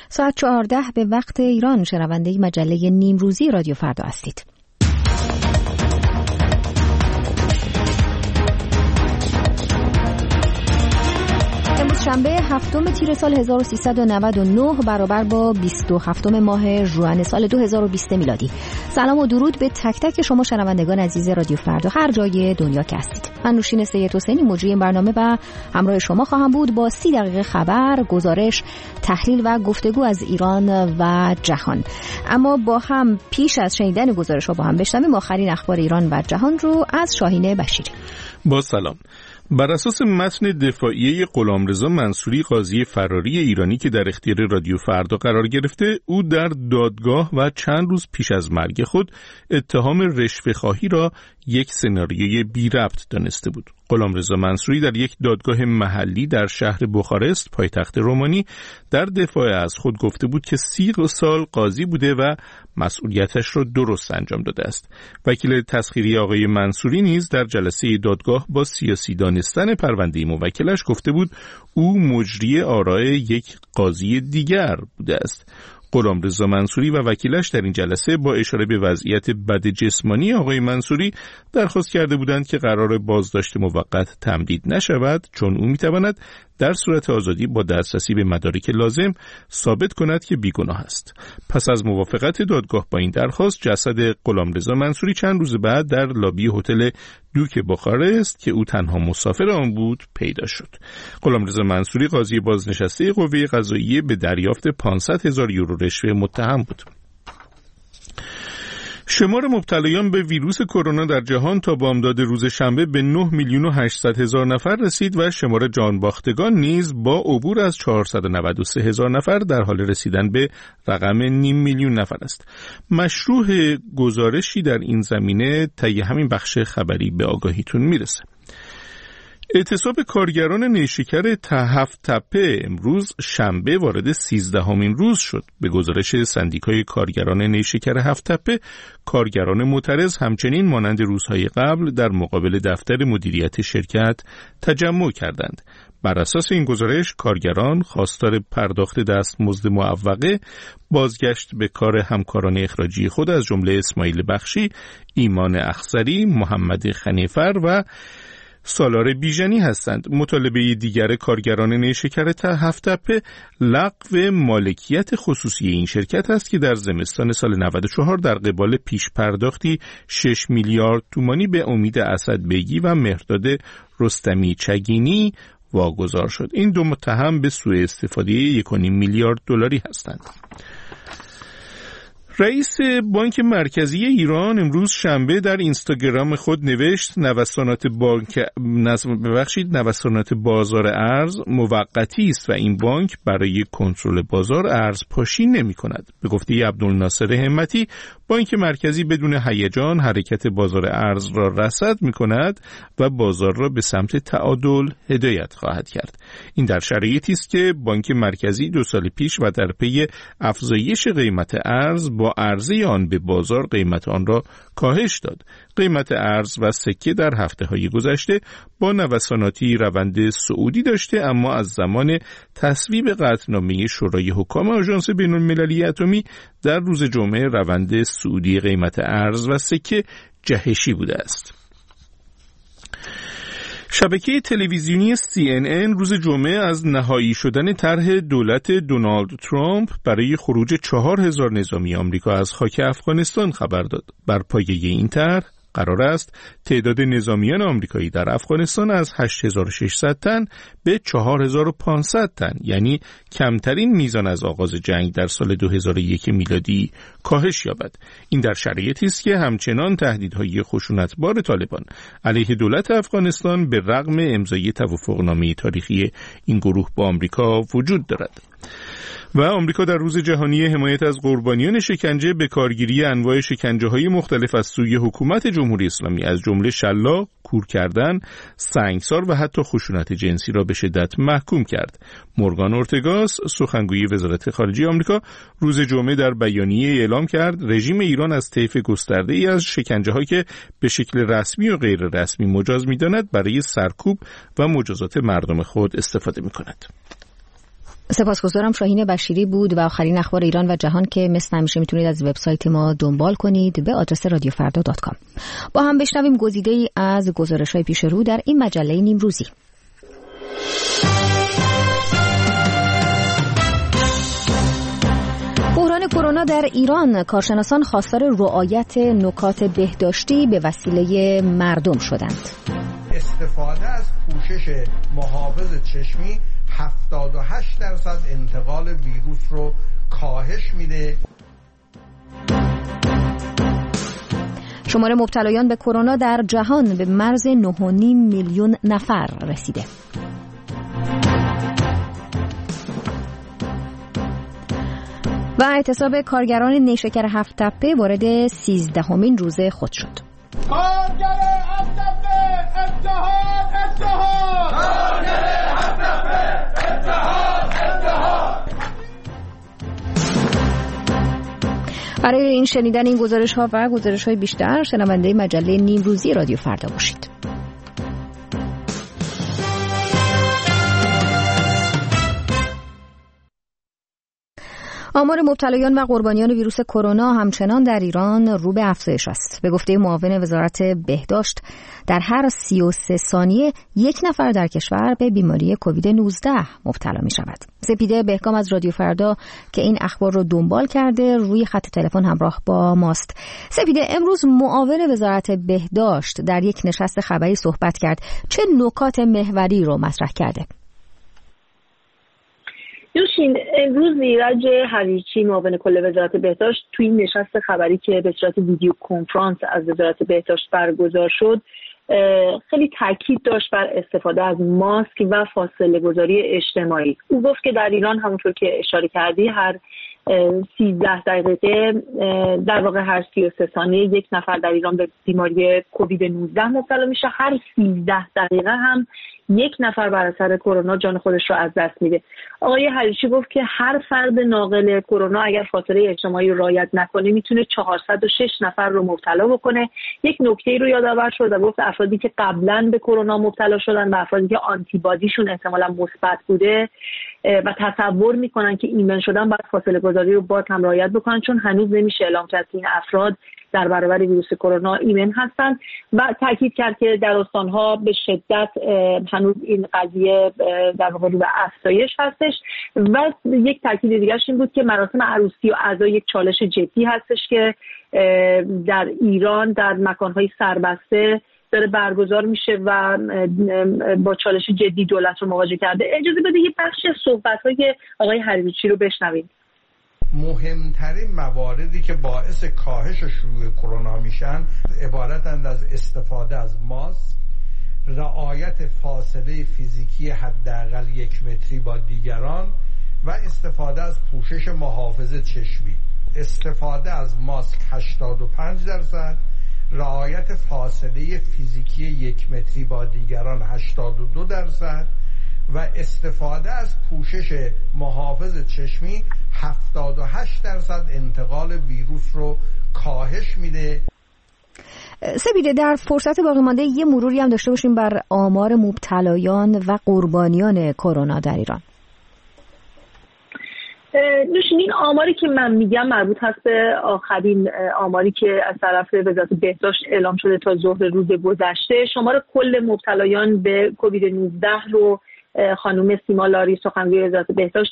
ساعت 14 به وقت ایران شنونده مجله نیمروزی رادیو فردا هستید. امروز شنبه 7 تیر سال 1399 برابر با 27 ماه ژوئن سال 2020 میلادی. سلام و درود به تک تک شما شنوندگان عزیز رادیو فردا هر جای دنیا که هستید. من نوشین سید حسینی مجری این برنامه و همراه شما خواهم بود با 30 دقیقه خبر، گزارش، تحلیل و گفتگو از ایران و جهان. اما با هم پیش از شنیدن گزارش‌ها با هم بشنویم آخرین اخبار ایران و جهان رو از شاهین بشیری. با سلام. بر اساس متن دفاعیه غلامرضا منصوری قاضی فراری ایرانی که در اختیار رادیو فردا قرار گرفته، او در دادگاه و چند روز پیش از مرگ خود اتهام رشوه‌خواهی را یک سناریوی بی ربط دانسته بود. غلامرضا منصوری در یک دادگاه محلی در شهر بخارست پایتخت رومانی در دفاع از خود گفته بود که 30 سال قاضی بوده و مسئولیتش را درست انجام داده است. وکیل تسخیری آقای منصوری نیز در جلسه دادگاه با سیاسی دانستن پرونده موکلش گفته بود او مجری آراء یک قاضی دیگر بوده است. غلامرضا منصوری و وکیلش در این جلسه با اشاره به وضعیت بد جسمانی آقای منصوری درخواست کرده بودند که قرار بازداشت موقت تمدید نشود، چون او میتواند در صورت آزادی با دسترسی به مدارک لازم ثابت کند که بیگناه است. پس از موافقت دادگاه با این درخواست، جسد غلامرضا منصوری چند روز بعد در لابی هتل دوک بخارست که او تنها مسافر آن بود پیدا شد. غلامرضا منصوری قاضی بازنشسته قوه قضاییه به دریافت 500,000 یورو رشوه متهم بود. شمار مبتلایان به ویروس کرونا در جهان تا بامداد روز شنبه به 9,800,000 نفر رسید و شمار جانباختگان نیز با عبور از 493,000 نفر در حال رسیدن به رقم 500,000 نفر است. مشروع گزارشی در این زمینه طی همین بخش خبری به آگاهیتون میرسه. اعتصاب کارگران نیشکر هفت تپه امروز شنبه وارد 13مین روز شد. به گزارش سندیکای کارگران نیشکر هفت تپه، کارگران معترض همچنین مانند روزهای قبل در مقابل دفتر مدیریت شرکت تجمع کردند. بر اساس این گزارش، کارگران خواستار پرداخت دستمزد معوقه، بازگشت به کار همکاران اخراجی خود از جمله اسماعیل بخشی، ایمان اخضری، محمد خنیفر و سالار بیژنی هستند. مطالبه دیگر کارگران نیشکر هفت تپه لغو مالکیت خصوصی این شرکت است که در زمستان سال 94 در قبال پیش پرداختی 6 میلیارد تومانی به امید اسدبیگی و مهرداد رستمی چگینی واگذار شد. این دو متهم به سوء استفاده 1.5 میلیارد دلاری هستند. رئیس بانک مرکزی ایران امروز شنبه در اینستاگرام خود نوشت نوسانات بازار ارز موقتی است و این بانک برای کنترل بازار ارز پاشی نمی کند. به گفته عبدالناصر همتی، بانک مرکزی بدون هیجان حرکت بازار ارز را رصد می کند و بازار را به سمت تعادل هدایت خواهد کرد. این در شرایطی است که بانک مرکزی 2 سال پیش و در پی افزایش قیمت ارز با عرضه آن به بازار قیمت آن را کاهش داد. قیمت ارز و سکه در هفته‌های گذشته با نوساناتی روند صعودی داشته، اما از زمان تصویب قطعنامه شورای حکام آژانس بین‌المللی اتمی در روز جمعه روند صعودی قیمت ارز و سکه جهشی بوده است. شبکه تلویزیونی CNN روز جمعه از نهایی شدن طرح دولت دونالد ترامپ برای خروج 4,000 نظامی آمریکا از خاک افغانستان خبر داد. بر پایه این طرح قرار است تعداد نظامیان آمریکایی در افغانستان از 8,600 تن به 4,500 تن، یعنی کمترین میزان از آغاز جنگ در سال 2001 میلادی کاهش یابد. این در شرایطی است که همچنان تهدیدهای خشونتبار طالبان علیه دولت افغانستان به رغم امضای توافقنامه تاریخی این گروه با آمریکا وجود دارد. و آمریکا در روز جهانی حمایت از قربانیان شکنجه به کارگیری انواع شکنجه‌های مختلف از سوی حکومت جمهوری اسلامی از جمله شلاق، کور کردن، سنگسار و حتی خشونت جنسی را به شدت محکوم کرد. مورگان اورتگاس، سخنگوی وزارت خارجه آمریکا، روز جمعه در بیانیه اعلام کرد رژیم ایران از طیف گسترده‌ای از شکنجه‌ها که به شکل رسمی و غیر رسمی مجاز می‌داند برای سرکوب و مجازات مردم خود استفاده می‌کند. سپاسگزارم. شاهین بشیری بود و آخرین اخبار ایران و جهان که مثل همیشه میتونید از وبسایت ما دنبال کنید به آدرس رادیوفردا.com. با هم بشنویم گزیده‌ای از گزارش‌های پیش رو در این مجله نیمروزی. بحران کرونا در ایران، کارشناسان خواستار رعایت نکات بهداشتی به وسیله مردم شدند. استفاده از پوشش محافظ چشمی 78% انتقال ویروس رو کاهش میده. شمار مبتلایان به کرونا در جهان به مرز 9.5 میلیون نفر رسیده. و اعتصاب کارگران نیشکر هفت‌تپه وارد 13مین روز خود شد. کارگر هفت‌تپه اتحاد اتحاد! کارگر هفت‌تپه اتحاد اتحاد! برای این شنیدن این گزارش‌ها و گزارش‌های بیشتر شنونده مجله نیمروزی رادیو فردا باشید. آمار مبتلایان و قربانیان ویروس کرونا همچنان در ایران رو به افزایش است. به گفته معاون وزارت بهداشت در هر 33 ثانیه یک نفر در کشور به بیماری کووید 19 مبتلا می شود. سپیده بهکام از رادیو فردا که این اخبار رو دنبال کرده روی خط تلفن همراه با ماست. سپیده، امروز معاون وزارت بهداشت در یک نشست خبری صحبت کرد. چه نکات محوری رو مطرح کرده؟ دوشین، امروز ایرج حریچی معاون کل وزارت بهداشت توی این نشست خبری که به صورت ویدیو کنفرانس از وزارت بهداشت برگزار شد خیلی تاکید داشت بر استفاده از ماسک و فاصله گذاری اجتماعی. او گفت که در ایران همونطور که اشاره کردی هر 13 دقیقه در واقع هر 33 ثانیه یک نفر در ایران به بیماری کووید 19 مبتلا میشه. هر 13 دقیقه هم یک نفر بر اثر کرونا جان خودش رو از دست میده. آقای حریچی گفت که هر فرد ناقل کرونا اگر فاصله اجتماعی رو رعایت نکنه میتونه 406 نفر رو مبتلا بکنه. یک نکته رو یادآور شد و گفت افرادی که قبلا به کرونا مبتلا شدن و افرادی که آنتیبادیشون احتمالاً مثبت بوده و تصور میکنن که ایمن شدن باید فاصله گذاری رو باز هم رعایت بکنن، چون هنوز نمیشه اعلام کرد که این افراد در برابر ویروس کرونا ایمن هستند. و تاکید کرد که در استانها به شدت هنوز این قضیه در واقع رو به افزایش هستش. و یک تاکید دیگه این بود که مراسم عروسی و عزا یک چالش جدی هستش که در ایران در مکانهای سربسته داره برگزار میشه و با چالش جدی دولت رو مواجه کرده. اجازه بده یه بخش صحبت‌های آقای حریچی رو بشنویم. مهمترین مواردی که باعث کاهش شیوع کرونا میشن عبارتند از استفاده از ماسک، رعایت فاصله فیزیکی حداقل 1 متری با دیگران و استفاده از پوشش محافظ چشمی. استفاده از ماسک 85%، رعایت فاصله فیزیکی 1 متری با دیگران 82% و استفاده از پوشش محافظ چشمی 78% انتقال ویروس رو کاهش میده. سپیده، در فرصت باقی مانده یه مروری هم داشته باشیم بر آمار مبتلایان و قربانیان کرونا در ایران. این آماری که من میگم مربوط هست به آخرین آماری که از طرف وزارت بهداشت اعلام شده تا ظهر روز گذشته. شمار کل مبتلایان به کووید 19 رو خانم سیما لاری سخنگوی وزارت بهداشت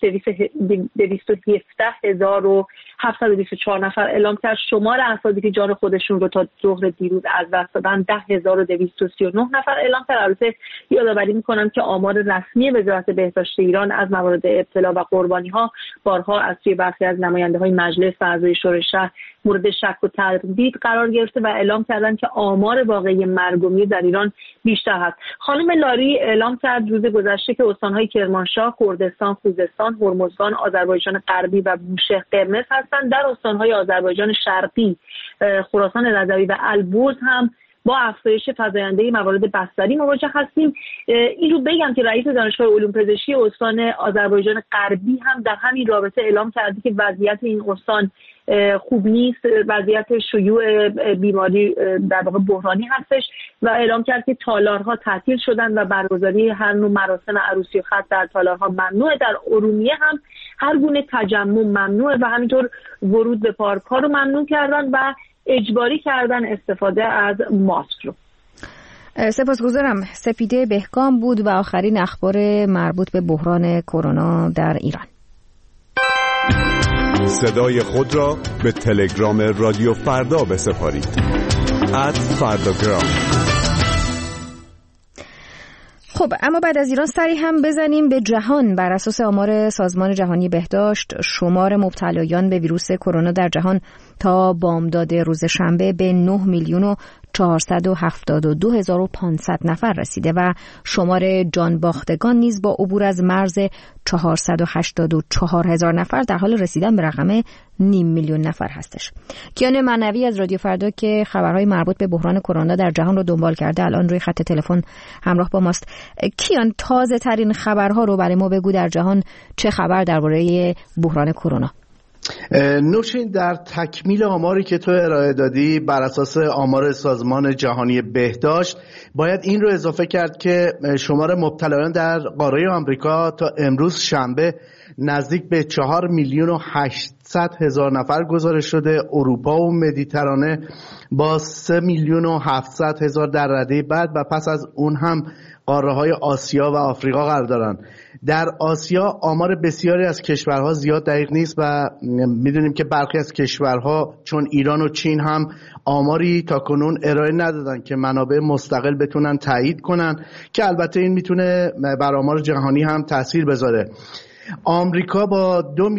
217,724 نفر اعلام کرد. شمار افرادی که جان خودشون رو تا ظهر دیروز از دست دادن 10,239 نفر اعلام کرد. البته یادآوری میکنم که آمار رسمی وزارت بهداشت ایران از موارد ابتلا و قربانی ها بارها از سوی برخی از نماینده های مجلس و اعضای شورای شهر مورد شک و تردید قرار گرفته و اعلام کردن که آمار واقعی مرگ و میر در ایران بیشتر هست. خانم لاری اعلام کرد روز گذشته که استان‌های کرمانشاه، کردستان، خوزستان، هرمزگان، آذربایجان غربی و بوشهر قرمز هستند. در استان‌های آذربایجان شرقی، خراسان رضوی و البرز هم با افزایش فزاینده موارد بستری مواجه هستیم. این رو بگم که رئیس دانشگاه علوم پزشکی استان آذربایجان غربی هم در همین رابطه اعلام کرده که وضعیت این استان خوب نیست، وضعیت شیوع بیماری در واقع بحرانی هستش و اعلام کرد که تالارها تعطیل شدن و برگزاری هر نوع مراسم عروسی و ختن در تالارها ممنوعه. در ارومیه هم هر گونه تجمع ممنوعه و همینطور ورود به پارک‌ها رو ممنوع کردن و اجباری کردن استفاده از ماسک رو. سپاسگزارم. سپیده بهگام بود و آخرین اخبار مربوط به بحران کرونا در ایران. صدای خود را به تلگرام رادیو فردا بسپارید. @فرداگرام. خب اما بعد از ایران سری هم بزنیم به جهان. بر اساس آمار سازمان جهانی بهداشت، شمار مبتلایان به ویروس کرونا در جهان تا بامداد روز شنبه به 9,472,500 نفر رسیده و شمار جان باختگان نیز با عبور از مرز 484,000 نفر در حال رسیدن به رقم 500,000 نفر هستش. کیان معنوی از رادیو فردا که خبرهای مربوط به بحران کرونا در جهان رو دنبال کرده الان روی خط تلفن همراه با ماست. کیان، تازه ترین خبرها رو برای ما بگو. در جهان چه خبر درباره بحران کرونا؟ نوشین، در تکمیل آماری که تو ارائه دادی بر اساس آمار سازمان جهانی بهداشت باید این رو اضافه کرد که شمار مبتلایان در قاره آمریکا تا امروز شنبه نزدیک به 4,800,000 نفر گزارش شده. اروپا و مدیترانه با 3,700,000 در رده بعد و پس از اون هم قاره‌های آسیا و آفریقا قرار دارن. در آسیا آمار بسیاری از کشورها زیاد دقیق نیست و میدونیم که برخی از کشورها چون ایران و چین هم آماری تاکنون ارائه ندادن که منابع مستقل بتونن تایید کنن که البته این میتونه بر آمار جهانی هم تاثیر بذاره. آمریکا با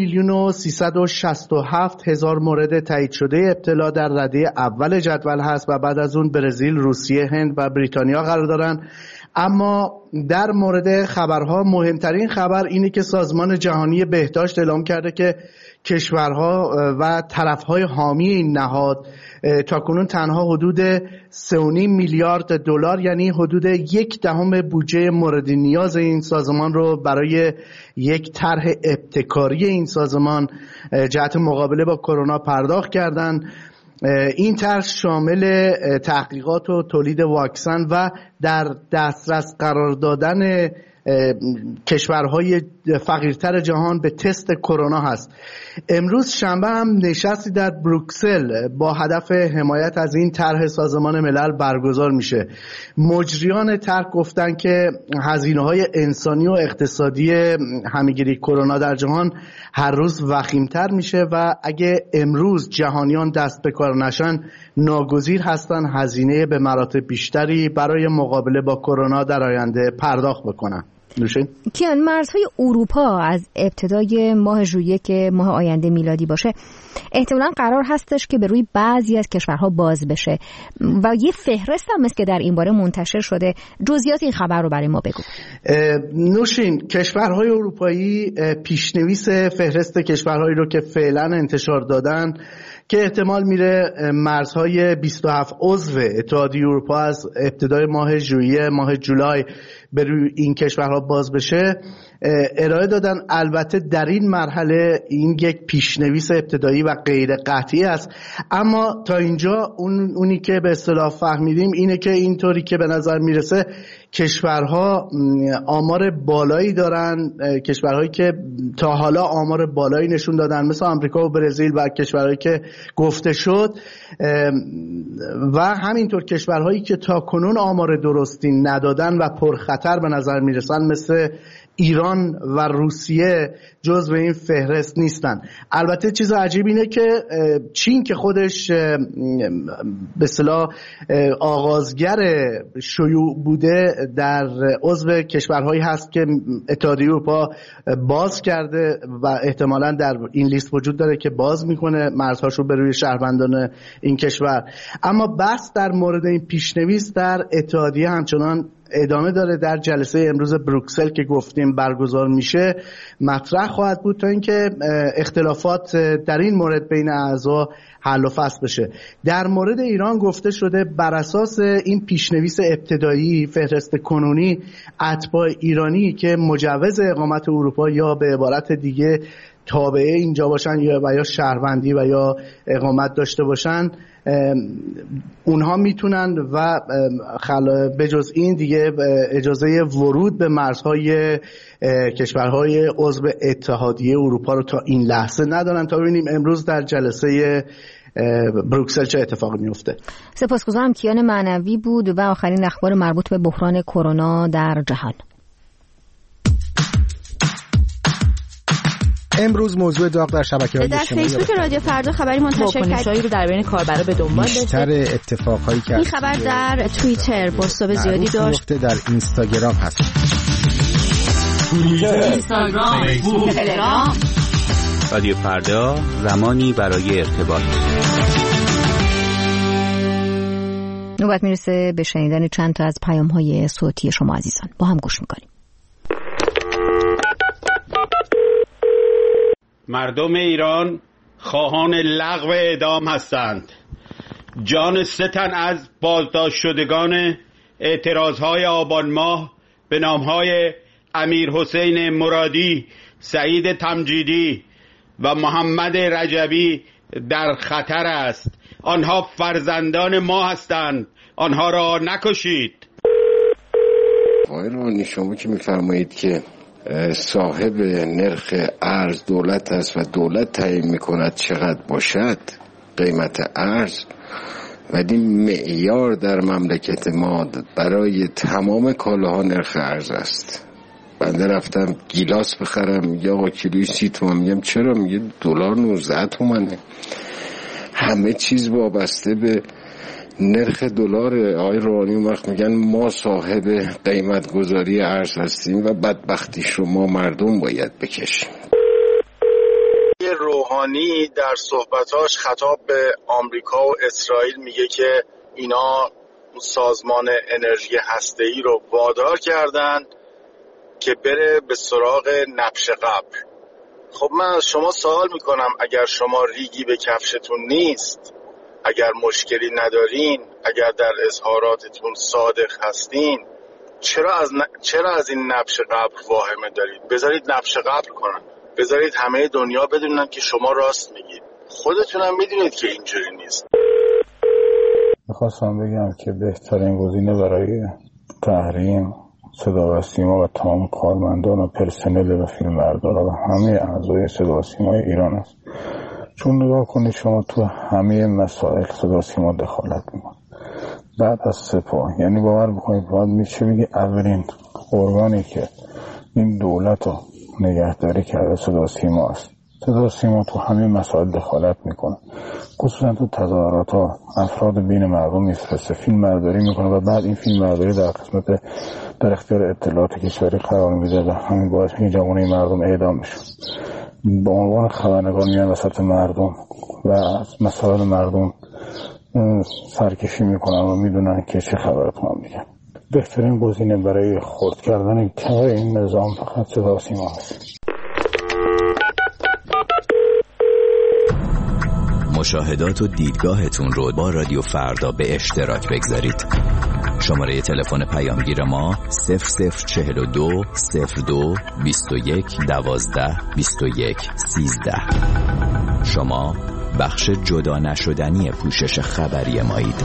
2,367,000 مورد تایید شده ابتلا در رده اول جدول هست و بعد از اون برزیل، روسیه، هند و بریتانیا قرار دارن. اما در مورد خبرها مهمترین خبر اینه که سازمان جهانی بهداشت اعلام کرده که کشورها و طرفهای حامی این نهاد تاکنون تنها حدود 3.5 میلیارد دلار یعنی حدود 1/10 بودجه مورد نیاز این سازمان رو برای یک طرح ابتکاری این سازمان جهت مقابله با کرونا پرداخت کردند. این طرح شامل تحقیقات و تولید واکسن و در دسترس قرار دادن کشورهای فقیرتر جهان به تست کرونا هست. امروز شنبه هم نشستی در بروکسل با هدف حمایت از این طرح سازمان ملل برگزار میشه. مجریان طرح گفتن که هزینه‌های انسانی و اقتصادی همه‌گیری کرونا در جهان هر روز وخیم‌تر میشه و اگه امروز جهانیان دست به کار نشن ناگزیر هستن هزینه به مراتب بیشتری برای مقابله با کرونا در آینده پرداخت بکنن. کیان، مرزهای اروپا از ابتدای ماه ژوئیه که ماه آینده میلادی باشه احتمالاً قرار هستش که به روی بعضی از کشورها باز بشه و یه فهرست هم مثل که در این باره منتشر شده. جزئیات این خبر رو برای ما بگو. نوشین، کشورهای اروپایی پیشنویس فهرست کشورهایی رو که فعلا انتشار دادن که احتمال میره مرزهای 27 عضو اتحادیه اروپا از ابتدای ماه ژوئیه ماه جولای به روی این کشورها باز بشه ارائه دادن. البته در این مرحله این یک پیشنویس ابتدایی و غیر قطعی است، اما تا اینجا اونی که به اصطلاح فهمیدیم اینه که اینطوری که به نظر میرسه کشورها آمار بالایی دارن، کشورهایی که تا حالا آمار بالایی نشون دادن مثل آمریکا و برزیل و کشورهایی که گفته شد و همینطور کشورهایی که تا کنون آمار درستی ندادن و پرخطر به نظر میرسن مثل ایران و روسیه جزو این فهرست نیستن. البته چیز عجیب اینه که چین که خودش به اصطلاح آغازگر شیوع بوده در عضو کشورهایی هست که اتحادیه اروپا باز کرده و احتمالاً در این لیست وجود داره که باز میکنه مرزهاشو به روی شهروندان این کشور. اما بحث در مورد این پیشنویس در اتحادیه همچنان ادامه داره. در جلسه امروز بروکسل که گفتیم برگزار میشه مطرح خواهد بود تا اینکه اختلافات در این مورد بین اعضا حل و فصل بشه. در مورد ایران گفته شده بر اساس این پیشنویس ابتدایی فهرست کنونی اتباع ایرانی که مجوز اقامت اروپا یا به عبارت دیگه تابعه اینجا باشن یا شهروندی و یا اقامت داشته باشن اونها میتونن و به جز این دیگه اجازه ورود به مرزهای کشورهای عضو اتحادیه اروپا رو تا این لحظه ندارن تا ببینیم امروز در جلسه بروکسل چه اتفاقی میفته. سپاسگزارم. کیان معنوی بود و آخرین اخبار مربوط به بحران کرونا در جهان. امروز موضوع داغ در شبکه‌های اجتماعی در فیسبوک رادیو فردا خبری منتشر کرد رو در بین کاربرا به دنبال داشته. بیشتر اتفاقایی که این خبر در توییتر پست‌های زیادی داشت. در اینستاگرام هست. اینستاگرام، فیسبوک، تلگرام. رادیو فردا زمانی برای ارتباط. نوبت میرسه به شنیدن چند تا از پیام‌های صوتی شما عزیزان. با هم گوش می‌کنیم. مردم ایران خواهان لغو اعدام هستند. جان 3 تن از بازداشت شدگان اعتراضهای آبان ماه به نامهای امیر حسین مرادی، سعید تمجیدی و محمد رجبی در خطر است. آنها فرزندان ما هستند. آنها را نکشید. آقای روحانی، شما که می‌فرمایید که صاحب نرخ ارز دولت است و دولت تعیین میکند چقدر باشد قیمت ارز، ولی معیار در مملکت ما برای تمام کالاها نرخ ارز است. بنده رفتم گیلاس بخرم، میگه آقا کیلوی 30 تومن. میگم چرا؟ میگه دلار 19 تومنه. همه چیز وابسته به نرخ دلار. آقای روحانی اون وقت میگن ما صاحب قیمت گذاری ارز هستیم و بدبختیش رو ما مردم باید بکشیم. روحانی در صحبتاش خطاب به آمریکا و اسرائیل میگه که اینا سازمان انرژی هسته‌ای رو وادار کردن که بره به سراغ نبش قبر. خب من از شما سوال میکنم، اگر شما ریگی به کفشتون نیست، اگر مشکلی ندارین، اگر در اظهاراتتون صادق هستین، چرا از این نبش قبر واهمه دارید؟ بذارید نبش قبر کنن، بذارید همه دنیا بدونن که شما راست میگید. خودتونم میدونید که اینجوری نیست. میخواستم بگم که بهترین گزینه برای تحریم صدا و سیما و تمام کارمندان و پرسنل و فیلمبردارا و همه اعضای صدا و سیمای ایران است. چون نگاه کنید شما تو همه مسائل صدا سیما دخالت میکنه. بعد از سپاه، یعنی باور بکنید باید میگه اولین ارگانی که این دولت رو نگهداری کرده صدا سیما است. صدا سیما تو همه مسائل دخالت میکنه، خصوصا تو تظاهرات ها افراد بین مردم میفرسته، فیلم برداری میکنه و بعد این فیلم برداری در اختیار اطلاعات کشوری قرار میده و همین باعث میشه جوانه مردم اعدام میشه. به عنوان خبرنگار میان وسط مردم و از مسائل مردم سرکشی میکنن و میدونن که چه خبرتون میگن. بهترین گزینه برای خرد کردن ته این نظام فقط صدا سیما هست. مشاهدات و دیدگاهتون رو با رادیو فردا به اشتراک بگذارید. شماره تلفن پیامگیر ما 0042 02 21 12 21 13. شما بخش جدا نشدنی پوشش خبری مایید.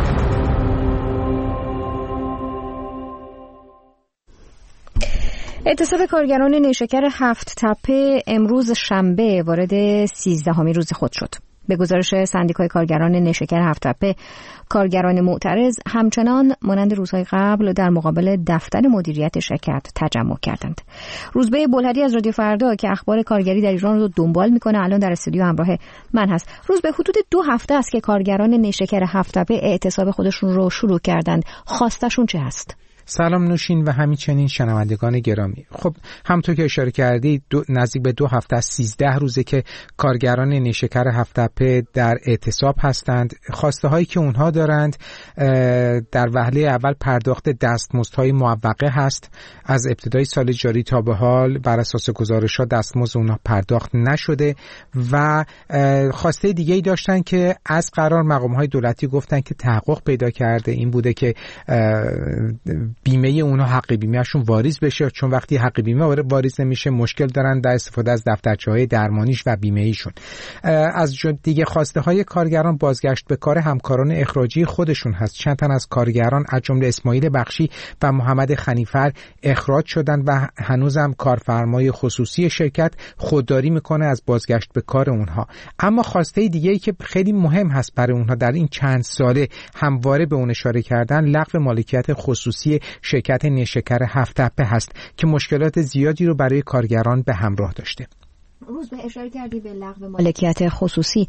اعتصاب کارگران نیشکر 7 تپه امروز شنبه وارد 13مین روز خود شد. به گزارش سندیکای کارگران نیشکر 7 تپه، کارگران معترض همچنان مانند روزهای قبل در مقابل دفتر مدیریت شرکت تجمع کردند. روزبه بلهری از رادیو فردا که اخبار کارگری در ایران رو دنبال میکنه الان در استودیو همراه من هست. روزبه، حدود 2 هفته است که کارگران نیشکر 7 تپه اعتصاب خودشون رو شروع کردند. خواستشون چه هست؟ سلام نوشین و همچنین شنوندگان گرامی. خب همونطور که اشاره کردید نزدیک به 2 هفته از 13 روزه که کارگران نیشکر 7 تپه در اعتصاب هستند. خواسته هایی که اونها دارند در وهله اول پرداخت دستمزدهای معوقه هست. از ابتدای سال جاری تا به حال بر اساس گزارش‌ها دستمزد اونها پرداخت نشده و خواسته دیگه‌ای داشتن که از قرار مقام‌های دولتی گفتن که تحقق پیدا کرده این بوده که بیمه اونها حق بیمهشون واریز بشه، چون وقتی حق بیمه واریز نمیشه مشکل دارن در استفاده از دفترچه‌های درمانیش و بیمه‌ایشون. از دیگه خواسته های کارگران بازگشت به کار همکاران اخراجی خودشون هست. چند تن از کارگران از جمله اسماعیل بخشی و محمد خنیفر اخراج شدن و هنوزم کارفرمای خصوصی شرکت خودداری میکنه از بازگشت به کار اونها. اما خواسته دیگه‌ای که خیلی مهم هست برای اونها در این چند ساله همواره به اون اشاره کردن، لغو مالکیت خصوصی شرکت نیشکر هفت‌تپه هست که مشکلات زیادی رو برای کارگران به همراه داشته. روز به اشاره کردی به لغو مالکیت خصوصی،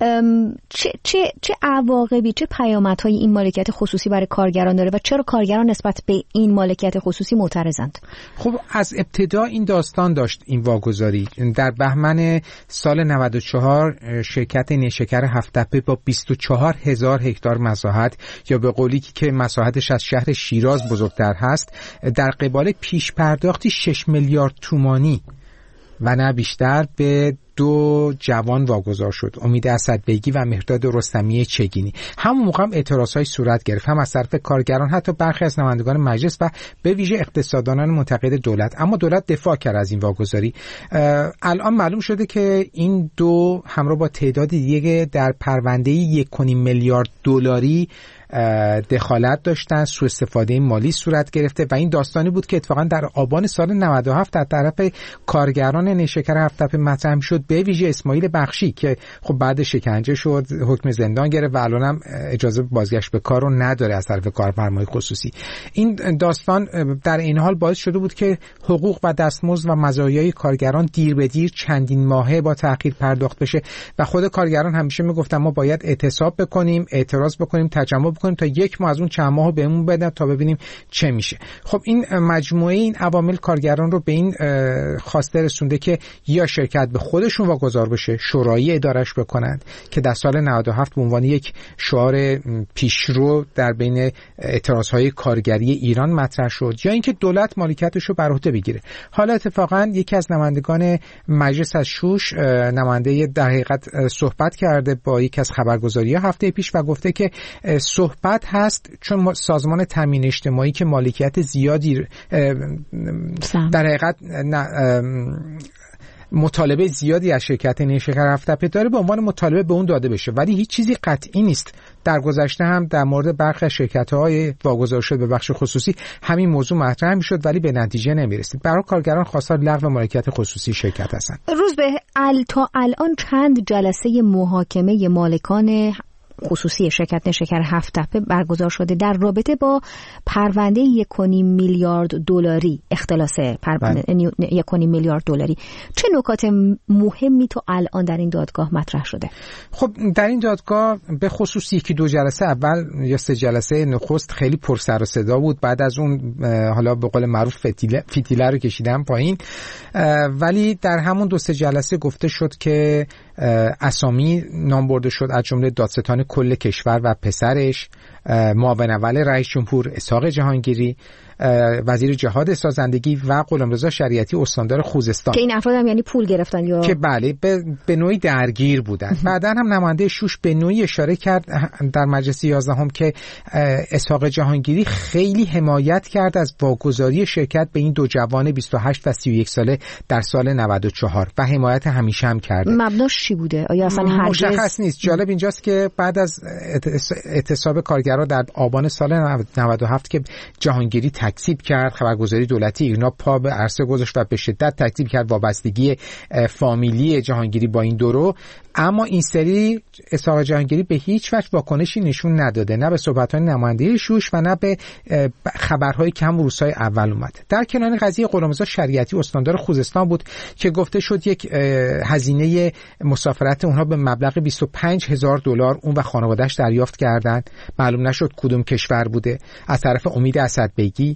چه عواقبی، چه پیامدهای این مالکیت خصوصی برای کارگران داره و چرا کارگران نسبت به این مالکیت خصوصی معترضند؟ خب از ابتدا این داستان داشت این واگذاری. در بهمن سال 94 شرکت نیشکر هفت‌تپه با 24,000 هکتار مساحت، یا به قولی که مساحتش از شهر شیراز بزرگتر هست، در قبال پیش پرداختی 6 میلیارد تومانی و نه بیشتر به دو جوان واگذار شد، امید اسدبیگی و مهرداد رستمی چگینی. همون موقع هم اعتراضهای صورت گرفت، هم از طرف کارگران، حتی برخی از نمایندگان مجلس و به ویژه اقتصاددانان منتقد دولت. اما دولت دفاع کرد از این واگذاری. الان معلوم شده که این دو همراه با تعداد دیگه در پرونده 1.5 میلیارد دلاری دخالت داشتن، سوء استفاده مالی صورت گرفته و این داستانی بود که اتفاقا در آبان سال 97 در طرف کارگران نیشکر هفت‌تپه مطرح شد، به ویژه اسماعیل بخشی که خب بعد شکنجه شد، حکم زندان گرفت و الانم اجازه بازگشت به کار رو نداره از طرف کارفرمای خصوصی. این داستان در این حال باعث شده بود که حقوق و دستمزد و مزایای کارگران دیر به دیر چندین ماهه با تأخیر پرداخت بشه و خود کارگران همیشه میگفتن ما باید اعتصاب بکنیم، اعتراض بکنیم، تجمع بکنیم تا یک ماه از اون چند ماهو بهمون بدن تا ببینیم چه میشه. خب این مجموعه این عوامل کارگران رو به این خواسته رسونده که یا شرکت به خودشون واگذار بشه، شورایی ادارش بکنند که در سال 97 به عنوان یک شعار پیشرو در بین اعتراضهای کارگری ایران مطرح شد، یا اینکه دولت مالکیتش رو بر عهده بگیره. حالا اتفاقا یکی از نمایندگان مجلس از شوش، نماینده در حقیقت صحبت کرده با یکی از خبرگزاری‌ها هفته پیش و گفته که صحبت هست چون سازمان تامین اجتماعی که مالکیت زیادی در حقیقت مطالبه زیادی از شرکت نیشکر هفت‌تپه داره، به عنوان مطالبه به اون داده بشه، ولی هیچ چیزی قطعی نیست. در گذشته هم در مورد برخی از شرکت‌های واگذار شده به بخش خصوصی همین موضوع مطرح می‌شد ولی به نتیجه نمی‌رسید. برای کارگران خواستار لغو مالکیت خصوصی شرکت هستند. روز به تا الان چند جلسه محاکمه مالکان خصوصی شرکت نیشکر هفت‌تپه برگزار شده در رابطه با پرونده 1.5 میلیارد دلاری، اختلاس پرونده 1.5 میلیارد دلاری. چه نکات مهمی تو الان در این دادگاه مطرح شده؟ خب در این دادگاه به خصوص یکی دو جلسه اول یا سه جلسه نخست خیلی پر سر و صدا بود، بعد از اون حالا به قول معروف فتیله رو کشیدن پایین، ولی در همون دو سه جلسه گفته شد که اسامی نام برده شد، از جمله دادستان کل کشور و پسرش، معاون اول رئیس جمهور اسحاق جهانگیری، وزیر جهاد سازندگی و غلامرضا شریعتی استاندار خوزستان، که این افراد هم یعنی پول گرفتن یا که بله به نوعی درگیر بودن. بعدن هم نماینده شوش به نوعی اشاره کرد در مجلس 11 هم که اسحاق جهانگیری خیلی حمایت کرد از واگذاری شرکت به این دو جوان 28 و 31 ساله در سال 94 و حمایت همیشه هم کرده. مبناش چی بوده؟ آیا اصلا هرگز مشخص نیست. جالب اینجاست که بعد از اعتصاب کارگران در آبان سال 97 که جهانگیری تکذیب کرد، خبرگزاری دولتی ایرنا پا به عرصه گذاشت و به شدت تکذیب کرد وابستگی فامیلی جهانگیری با این دورو، اما این سری اسحاق جهانگیری به هیچ وجه واکنشی نشون نداده، نه به صحبت‌های نماینده شوش و نه به خبرهایی که هم روزهای اول اومد. در کنار قضیه غلامرضا شریعتی استاندار خوزستان بود که گفته شد یک هزینه مسافرت اونها به مبلغ $25,000 اون و خانواده‌اش دریافت کردند. معلوم نشد کدوم کشور بوده، از طرف امید اسدبیگی،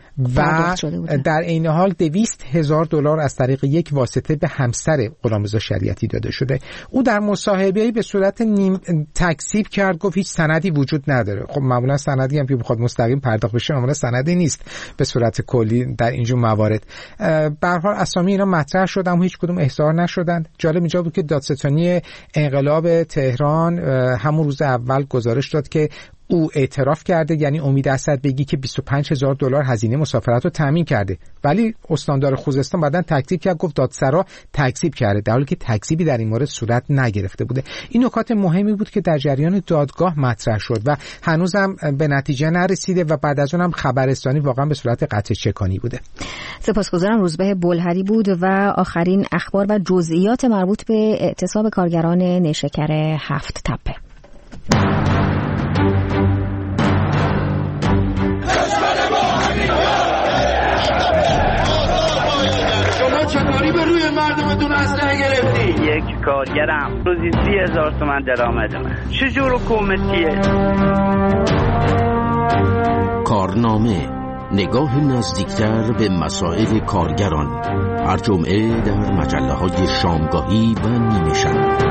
و در این حال $200,000 از طریق یک واسطه به همسر غلامرضا شریعتی داده شده. او در مصاحبه‌ای به صورت تکذیب کرد، گفت هیچ سندی وجود نداره. خب معمولا سندی هم که بخواد مستقیم پرداخت بشه معمولا سندی نیست به صورت کلی در اینجور موارد. به هر حال اسامی اینا مطرح شد اما هیچ کدوم احضار نشدند. جالب اینجا بود که دادستانی انقلاب تهران همون روز اول گزارش داد که او اعتراف کرده، یعنی امید اسد بگی که $25,000 هزینه مسافرت رو تامین کرده، ولی استاندار خوزستان بعداً تکذیب کرد، گفت دادسرا تکذیب کرده، در حالی که تکذیبی در این مورد صورت نگرفته بوده. این نکات مهمی بود که در جریان دادگاه مطرح شد و هنوزم به نتیجه نرسیده و بعد از اونم خبررسانی واقعا به صورت قطع چکانی بوده. سپاسگزارم. روزبه بلهری بود و آخرین اخبار و جزئیات مربوط به اعتصاب کارگران نیشکر 7 تپه. شما چطوری به روی مردمتون اسلحه گرفتی؟ یک کارگرم روزی 30,000 تومان درآمدمه. چجور حکومتیه؟ کارنامه، نگاه نزدیکتر به مسائل کارگران، هر جمعه در مجله‌های شامگاهی و نیمه شب.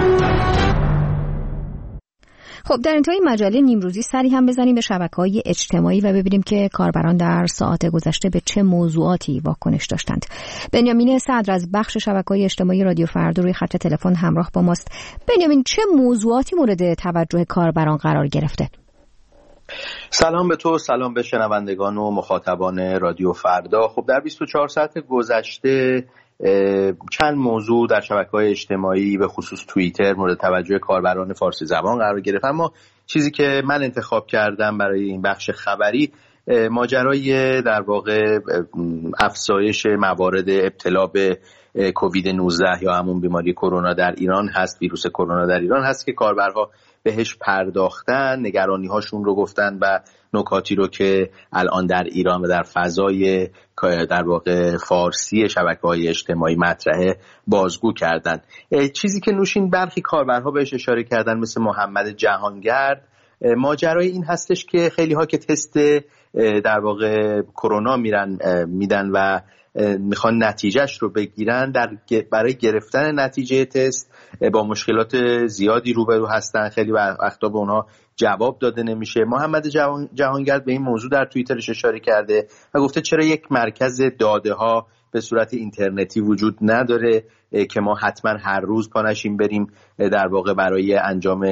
خب در انتهای مجله نیمروزی سری هم بزنیم به شبکه‌های اجتماعی و ببینیم که کاربران در ساعات گذشته به چه موضوعاتی واکنش داشتند. بنیامین صدر از بخش شبکه‌های اجتماعی رادیو فردا روی خط تلفن همراه با ماست. بنیامین، چه موضوعاتی مورد توجه کاربران قرار گرفته؟ سلام به تو، سلام به شنوندگان و مخاطبان رادیو فردا. خب در 24 ساعت گذشته چند موضوع در شبکه‌های اجتماعی به خصوص توییتر مورد توجه کاربران فارسی زبان قرار گرفت، اما چیزی که من انتخاب کردم برای این بخش خبری ماجرای در واقع افزایش موارد ابتلا به کووید 19 یا همون بیماری کرونا در ایران هست، ویروس کرونا در ایران هست که کاربرها بهش پرداختن، نگرانی هاشون رو گفتن و نکاتی رو که الان در ایران و در فضای در واقع فارسی شبکه‌های اجتماعی مطرحه بازگو کردن. چیزی که نوشین برخی کاربرها بهش اشاره کردن مثل محمد جهانگرد، ماجرای این هستش که خیلی ها که تست در واقع کرونا میدن و میخوان نتیجهش رو بگیرن، برای گرفتن نتیجه تست با مشکلات زیادی روبرو هستن، خیلی وقتا به اونها جواب داده نمیشه. محمد جهانگرد به این موضوع در توییترش اشاره کرده و گفته چرا یک مرکز داده ها به صورت اینترنتی وجود نداره که ما حتما هر روز پا نشیم بریم در واقع برای انجام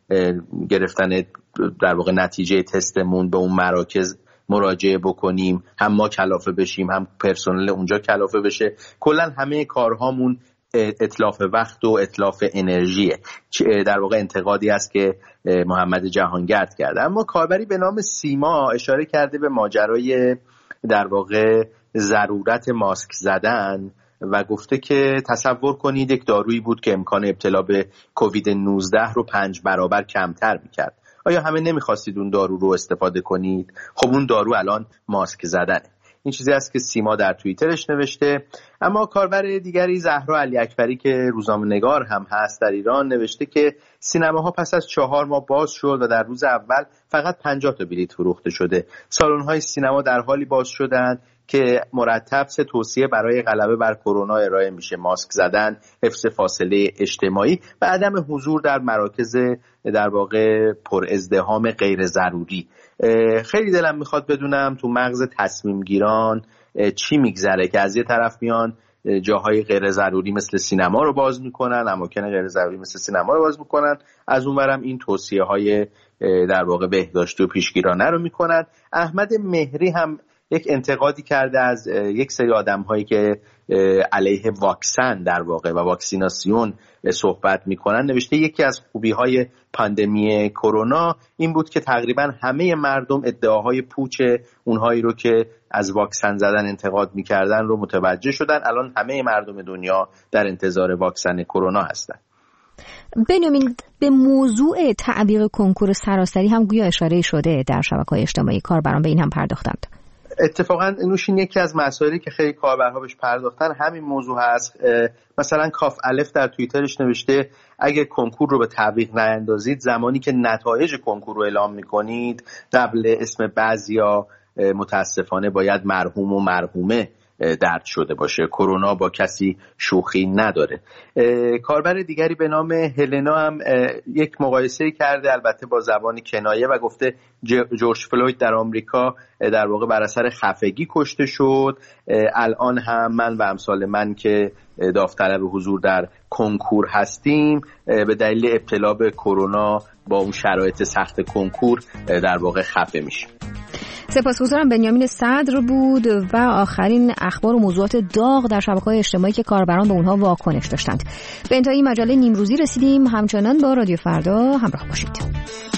گرفتن در واقع نتیجه تستمون به اون مراکز مراجعه بکنیم، هم ما کلافه بشیم هم پرسنل اونجا کلافه بشه. کلا همه کارهامون اتلاف وقت و اتلاف انرژیه. در واقع انتقادی است که محمد جهانگرد کرده. اما کاربری به نام سیما اشاره کرده به ماجرای در واقع ضرورت ماسک زدن و گفته که تصور کنید یک دارویی بود که امکان ابتلا به کووید 19 رو 5 برابر کمتر میکرد. آیا همه نمیخواستید اون دارو رو استفاده کنید؟ خب اون دارو الان ماسک زدنه. این چیزی است که سیما در توییترش نوشته. اما کاربر دیگری زهرا علی اکبری که روزنامه‌نگار هم هست در ایران نوشته که سینماها پس از 4 ماه باز شد و در روز اول فقط 50 تا بلیط فروخته شده. سالن‌های سینما در حالی باز شدند که مرتب 3 توصیه برای غلبه بر کرونا ارائه میشه: ماسک زدن، حفظ فاصله اجتماعی و عدم حضور در مراکز در واقع پر ازدحام غیر ضروری. خیلی دلم میخواد بدونم تو مغز تصمیم گیران چی میگذره که از یه طرف میان جاهای غیر ضروری مثل سینما رو باز میکنن، اماکن غیر ضروری مثل سینما رو باز میکنن، از اونورم این توصیه های در واقع بهداشتی و پیشگیرانه رو میکنن. احمد مهری هم یک انتقادی کرده از یک سری آدم هایی که علیه واکسن در واقع و واکسیناسیون صحبت میکنن. نوشته یکی از خوبی های پاندمی کرونا این بود که تقریبا همه مردم ادعاهای پوچ اونهایی رو که از واکسن زدن انتقاد میکردن رو متوجه شدن. الان همه مردم دنیا در انتظار واکسن کرونا هستن. بنیامین، به موضوع تعویق کنکور سراسری هم گویا اشاره شده در شبکه‌های اجتماعی، کاربران به این هم پرداختند. اتفاقا نوشین یکی از مسائلی که خیلی کاربرها بهش پرداختن همین موضوع هست. مثلا کاف الف در توییترش نوشته اگه کنکور رو به تعویق نیندازید، زمانی که نتایج کنکور رو اعلام میکنید قبل اسم بعضیا متاسفانه باید مرحوم و مرحومه درد شده باشه. کرونا با کسی شوخی نداره. کاربر دیگری به نام هلنا هم یک مقایسه کرده، البته با زبان کنایه، و گفته جورج فلوید در آمریکا در واقع بر اثر خفگی کشته شد. الان هم من و امثال من که داوطلب حضور در کنکور هستیم به دلیل ابتلا به کرونا با اون شرایط سخت کنکور در واقع خفه میشیم. سپاسگزارم. بنیامین صدر بود و آخرین اخبار و موضوعات داغ در شبکه‌های اجتماعی که کاربران به اونها واکنش داشتند. به انتهای مجله نیمروزی رسیدیم. همچنان با رادیو فردا همراه باشید.